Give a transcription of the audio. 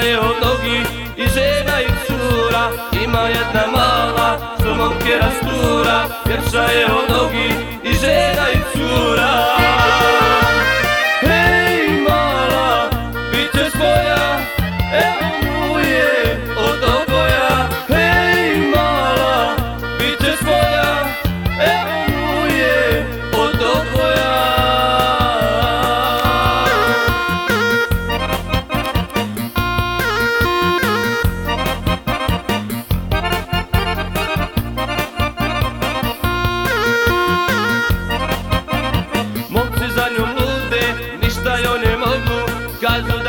je od nogi i žena i cura. Ima jedna mala što momke rastura, ljepša je od nogi i žena i cura. Hej mala, bit ćeš moja, evo muje od oboja. Hej mala, bit ćeš moja, evo muje od oboja. Momci za njom lude, ništa joj ne mogu, kažu